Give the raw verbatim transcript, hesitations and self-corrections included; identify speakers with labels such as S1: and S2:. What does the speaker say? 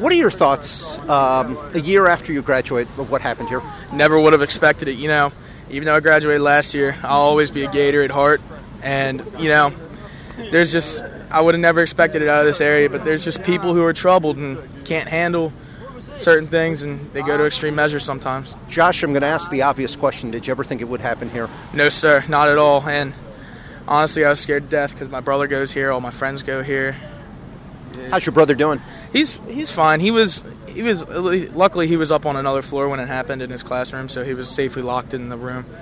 S1: What are your thoughts um, a year after you graduate of what happened here?
S2: Never would have expected it, you know. Even though I graduated last year, I'll always be a Gator at heart. And, you know, there's just, I would have never expected it out of this area, but there's just people who are troubled and can't handle certain things, and they go to extreme measures sometimes.
S1: Josh, I'm going to ask the obvious question. Did you ever think it would happen here?
S2: No, sir, not at all. And honestly, I was scared to death because my brother goes here, all my friends go here.
S1: How's your brother doing?
S2: He's he's fine. He was he was luckily he was up on another floor when it happened in his classroom, so he was safely locked in the room.